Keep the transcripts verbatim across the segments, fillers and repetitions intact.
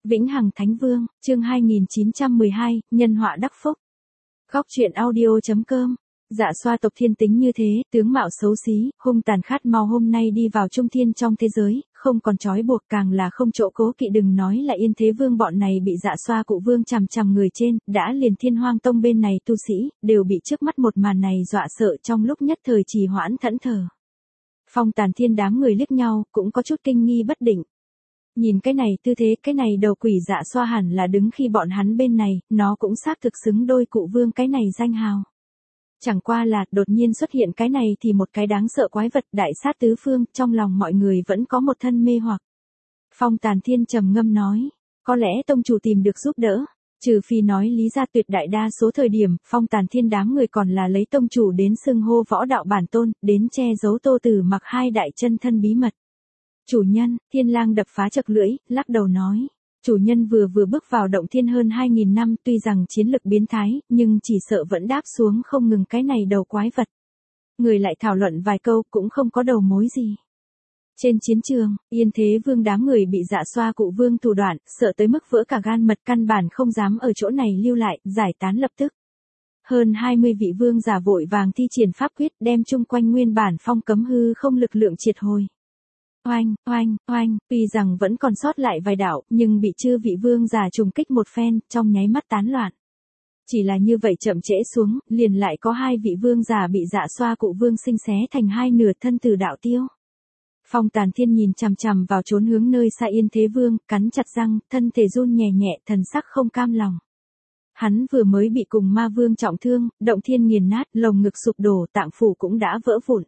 Vĩnh Hằng Thánh Vương, chương hai nghìn chín trăm mười hai, nhân họa đắc phúc. Góc truyện audio chấm com. Dạ xoa tộc thiên tính như thế, tướng mạo xấu xí, hung tàn khát máu hôm nay đi vào trung thiên trong thế giới, không còn trói buộc càng là không chỗ cố kỵ, đừng nói là Yên Thế Vương bọn này bị dạ xoa cụ vương chằm chằm người trên, đã liền Thiên Hoang Tông bên này tu sĩ, đều bị trước mắt một màn này dọa sợ trong lúc nhất thời trì hoãn thẫn thờ. Phong Tàn Thiên đám người liếc nhau, cũng có chút kinh nghi bất định. Nhìn cái này tư thế, cái này đầu quỷ dạ xoa hẳn là đứng khi bọn hắn bên này, nó cũng xác thực xứng đôi cụ vương cái này danh hào. Chẳng qua là, đột nhiên xuất hiện cái này thì một cái đáng sợ quái vật đại sát tứ phương, trong lòng mọi người vẫn có một thân mê hoặc. Phong Tàn Thiên trầm ngâm nói, có lẽ tông chủ tìm được giúp đỡ, trừ phi nói lý ra tuyệt đại đa số thời điểm, Phong Tàn Thiên đám người còn là lấy tông chủ đến xưng hô võ đạo bản tôn, đến che giấu Tô Tử Mặc hai đại chân thân bí mật. Chủ nhân, Thiên Lang đập phá chật lưỡi, lắc đầu nói. Chủ nhân vừa vừa bước vào động thiên hơn hai nghìn năm, tuy rằng chiến lực biến thái, nhưng chỉ sợ vẫn đáp xuống không ngừng cái này đầu quái vật. Người lại thảo luận vài câu cũng không có đầu mối gì. Trên chiến trường, Yên Thế Vương đám người bị dạ xoa cụ vương thủ đoạn, sợ tới mức vỡ cả gan mật, căn bản không dám ở chỗ này lưu lại, giải tán lập tức. Hơn hai mươi vị vương giả vội vàng thi triển pháp quyết, đem chung quanh nguyên bản phong cấm hư không lực lượng triệt hồi. Oanh, oanh, oanh, tuy rằng vẫn còn sót lại vài đạo, nhưng bị chư vị vương giả trùng kích một phen, trong nháy mắt tán loạn. Chỉ là như vậy chậm trễ xuống, liền lại có hai vị vương giả bị dạ xoa cụ vương sinh xé thành hai nửa, thân từ đạo tiêu. Phong Tàn Thiên nhìn chằm chằm vào trốn hướng nơi xa Yên Thế Vương, cắn chặt răng, thân thể run nhẹ nhẹ, thần sắc không cam lòng. Hắn vừa mới bị cùng ma vương trọng thương, động thiên nghiền nát, lồng ngực sụp đổ, tạng phủ cũng đã vỡ vụn.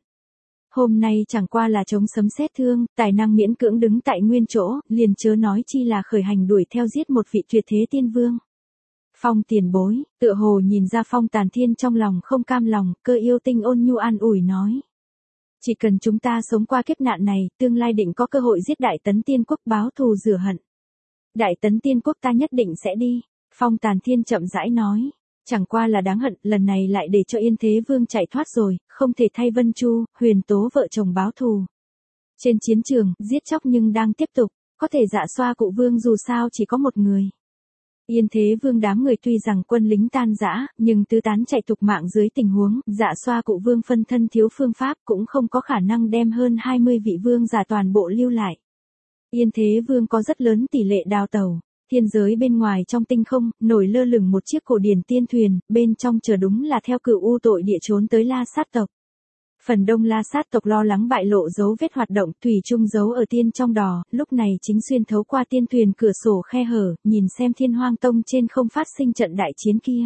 Hôm nay chẳng qua là chống sấm sét thương, tài năng miễn cưỡng đứng tại nguyên chỗ, liền chớ nói chi là khởi hành đuổi theo giết một vị tuyệt thế tiên vương. Phong tiền bối, tựa hồ nhìn ra Phong Tàn Thiên trong lòng không cam lòng, Cơ Yêu Tinh ôn nhu an ủi nói. Chỉ cần chúng ta sống qua kiếp nạn này, tương lai định có cơ hội giết Đại Tấn Tiên Quốc báo thù rửa hận. Đại Tấn Tiên Quốc ta nhất định sẽ đi, Phong Tàn Thiên chậm rãi nói. Chẳng qua là đáng hận, lần này lại để cho Yên Thế Vương chạy thoát rồi, không thể thay Vân Chu, Huyền Tố vợ chồng báo thù. Trên chiến trường, giết chóc nhưng đang tiếp tục, có thể dạ xoa cụ vương dù sao chỉ có một người. Yên Thế Vương đám người tuy rằng quân lính tan rã, nhưng tứ tán chạy thục mạng dưới tình huống, dạ xoa cụ vương phân thân thiếu phương pháp cũng không có khả năng đem hơn hai mươi vị vương giả toàn bộ lưu lại. Yên Thế Vương có rất lớn tỷ lệ đào tẩu. Thiên giới bên ngoài trong tinh không, nổi lơ lửng một chiếc cổ điển tiên thuyền, bên trong chờ đúng là theo cửu u tội địa trốn tới La Sát tộc. Phần đông La Sát tộc lo lắng bại lộ dấu vết hoạt động, thủy chung giấu ở tiên trong đò, lúc này chính xuyên thấu qua tiên thuyền cửa sổ khe hở, nhìn xem Thiên Hoang Tông trên không phát sinh trận đại chiến kia.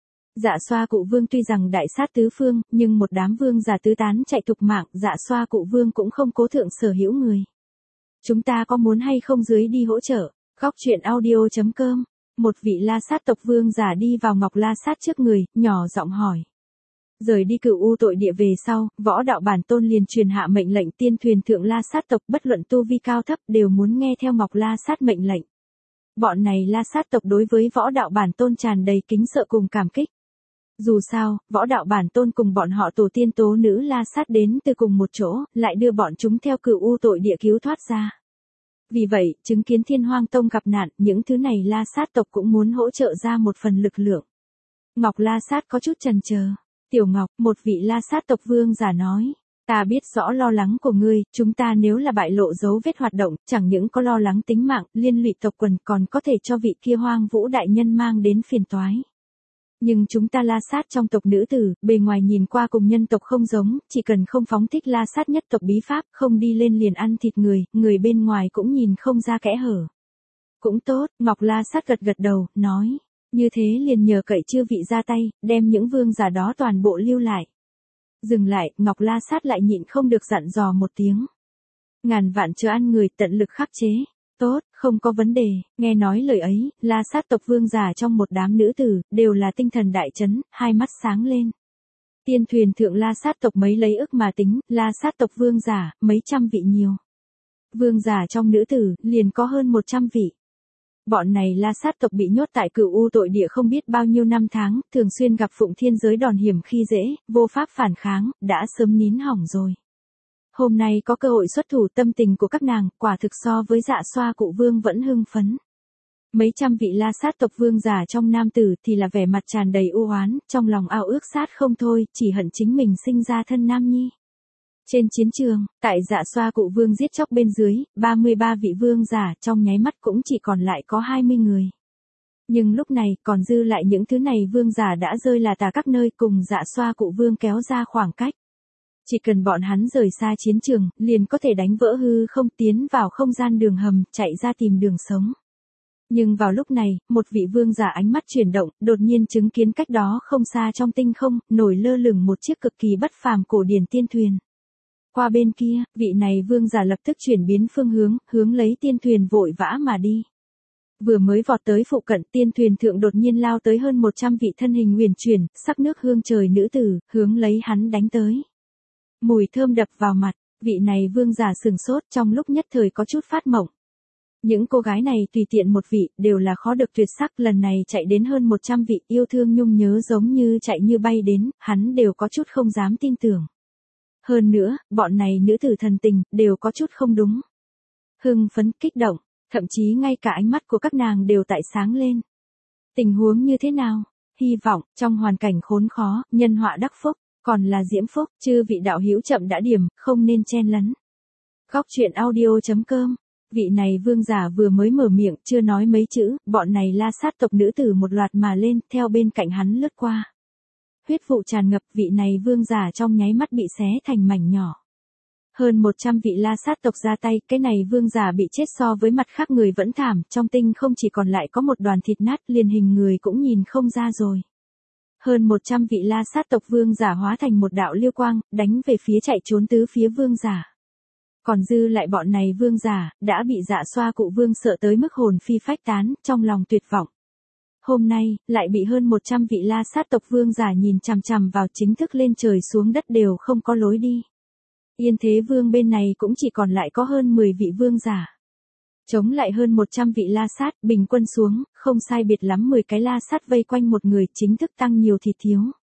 Dạ xoa cụ vương tuy rằng đại sát tứ phương, nhưng một đám vương giả tứ tán chạy thục mạng, dạ xoa cụ vương cũng không cố thượng sở hữu người. Chúng ta có muốn hay không dưới đi hỗ trợ? Góc truyện audio chấm com. Một vị La Sát tộc vương giả đi vào Ngọc La Sát trước người, nhỏ giọng hỏi. Rời đi cửu u tội địa về sau, võ đạo bản tôn liền truyền hạ mệnh lệnh tiên thuyền thượng La Sát tộc bất luận tu vi cao thấp đều muốn nghe theo Ngọc La Sát mệnh lệnh. Bọn này La Sát tộc đối với võ đạo bản tôn tràn đầy kính sợ cùng cảm kích. Dù sao, võ đạo bản tôn cùng bọn họ tổ tiên tố nữ La Sát đến từ cùng một chỗ, lại đưa bọn chúng theo cửu u tội địa cứu thoát ra. Vì vậy, chứng kiến Thiên Hoang Tông gặp nạn, những thứ này La Sát tộc cũng muốn hỗ trợ ra một phần lực lượng. Ngọc La Sát có chút chần chờ. Tiểu Ngọc, một vị La Sát tộc vương giả nói. Ta biết rõ lo lắng của ngươi, chúng ta nếu là bại lộ dấu vết hoạt động, chẳng những có lo lắng tính mạng, liên lụy tộc quần còn có thể cho vị kia Hoang Vũ đại nhân mang đến phiền toái. Nhưng chúng ta La Sát trong tộc nữ tử, bề ngoài nhìn qua cùng nhân tộc không giống, chỉ cần không phóng thích La Sát nhất tộc bí pháp, không đi lên liền ăn thịt người, người bên ngoài cũng nhìn không ra kẽ hở. Cũng tốt, Ngọc La Sát gật gật đầu, nói, như thế liền nhờ cậy chư vị ra tay, đem những vương giả đó toàn bộ lưu lại. Dừng lại, Ngọc La Sát lại nhịn không được dặn dò một tiếng. Ngàn vạn chớ ăn người, tận lực khắc chế. Tốt, không có vấn đề, nghe nói lời ấy, La Sát tộc vương giả trong một đám nữ tử, đều là tinh thần đại chấn, hai mắt sáng lên. Tiên thuyền thượng La Sát tộc mấy lấy ức mà tính, La Sát tộc vương giả, mấy trăm vị nhiều. Vương giả trong nữ tử, liền có hơn một trăm vị. Bọn này La Sát tộc bị nhốt tại cửu u tội địa không biết bao nhiêu năm tháng, thường xuyên gặp Phụng Thiên giới đòn hiểm khi dễ, vô pháp phản kháng, đã sớm nín hỏng rồi. Hôm nay có cơ hội xuất thủ, tâm tình của các nàng, quả thực so với dạ xoa cụ vương vẫn hưng phấn. Mấy trăm vị La Sát tộc vương giả trong nam tử thì là vẻ mặt tràn đầy u oán, trong lòng ao ước sát không thôi, chỉ hận chính mình sinh ra thân nam nhi. Trên chiến trường, tại Dạ Xoa cụ vương giết chóc bên dưới, ba mươi ba vị vương giả trong nháy mắt cũng chỉ còn lại có hai mươi người. Nhưng lúc này còn dư lại những thứ này vương giả đã rơi là tà các nơi cùng Dạ Xoa cụ vương kéo ra khoảng cách. Chỉ cần bọn hắn rời xa chiến trường, liền có thể đánh vỡ hư không tiến vào không gian đường hầm, chạy ra tìm đường sống. Nhưng vào lúc này, một vị vương giả ánh mắt chuyển động, đột nhiên chứng kiến cách đó không xa trong tinh không, nổi lơ lửng một chiếc cực kỳ bất phàm cổ điển tiên thuyền. Qua bên kia, vị này vương giả lập tức chuyển biến phương hướng, hướng lấy tiên thuyền vội vã mà đi. Vừa mới vọt tới phụ cận, tiên thuyền thượng đột nhiên lao tới hơn một trăm vị thân hình huyền chuyển, sắc nước hương trời nữ tử, hướng lấy hắn đánh tới. Mùi thơm đập vào mặt, vị này vương giả sừng sốt trong lúc nhất thời có chút phát mộng. Những cô gái này tùy tiện một vị, đều là khó được tuyệt sắc, lần này chạy đến hơn một trăm vị, yêu thương nhung nhớ giống như chạy như bay đến, hắn đều có chút không dám tin tưởng. Hơn nữa, bọn này nữ tử thần tình, đều có chút không đúng. Hưng phấn, kích động, thậm chí ngay cả ánh mắt của các nàng đều tại sáng lên. Tình huống như thế nào? Hy vọng, trong hoàn cảnh khốn khó, nhân họa đắc phúc, còn là diễm phúc, chư vị đạo hữu chậm đã điểm, không nên chen lấn. Góc truyện audio chấm com. Vị này vương giả vừa mới mở miệng, chưa nói mấy chữ, bọn này La Sát tộc nữ tử một loạt mà lên, theo bên cạnh hắn lướt qua. Huyết vụ tràn ngập, vị này vương giả trong nháy mắt bị xé thành mảnh nhỏ. Hơn một trăm vị La Sát tộc ra tay, cái này vương giả bị chết so với mặt khác người vẫn thảm, trong tinh không chỉ còn lại có một đoàn thịt nát, liền hình người cũng nhìn không ra rồi. Hơn một trăm vị La Sát tộc vương giả hóa thành một đạo liêu quang, đánh về phía chạy trốn tứ phía vương giả. Còn dư lại bọn này vương giả, đã bị Dạ Xoa cụ vương sợ tới mức hồn phi phách tán, trong lòng tuyệt vọng. Hôm nay, lại bị hơn một trăm vị La Sát tộc vương giả nhìn chằm chằm vào, chính thức lên trời xuống đất đều không có lối đi. Yên Thế Vương bên này cũng chỉ còn lại có hơn mười vị vương giả. Chống lại hơn một trăm vị La Sát, bình quân xuống, không sai biệt lắm mười cái La Sát vây quanh một người, chính thức tăng nhiều thịt thiếu.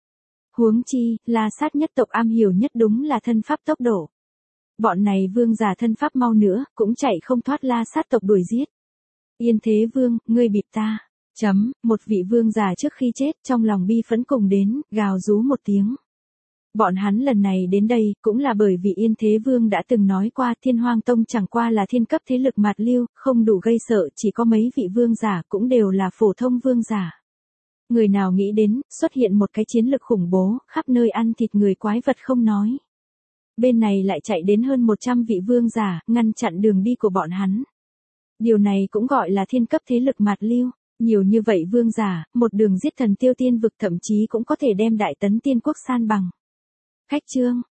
Huống chi, La Sát nhất tộc am hiểu nhất đúng là thân pháp tốc độ. Bọn này vương giả thân pháp mau nữa, cũng chạy không thoát La Sát tộc đuổi giết. Yên Thế Vương, ngươi bịp ta. Chấm, một vị vương giả trước khi chết, trong lòng bi phẫn cùng đến, gào rú một tiếng. Bọn hắn lần này đến đây, cũng là bởi vì Yên Thế Vương đã từng nói qua Thiên Hoang Tông chẳng qua là thiên cấp thế lực mạt lưu, không đủ gây sợ, chỉ có mấy vị vương giả cũng đều là phổ thông vương giả. Người nào nghĩ đến, xuất hiện một cái chiến lực khủng bố, khắp nơi ăn thịt người quái vật không nói. Bên này lại chạy đến hơn một trăm vị vương giả, ngăn chặn đường đi của bọn hắn. Điều này cũng gọi là thiên cấp thế lực mạt lưu. Nhiều như vậy vương giả, một đường giết thần tiêu tiên vực thậm chí cũng có thể đem đại tấn tiên quốc san bằng. Khách chương,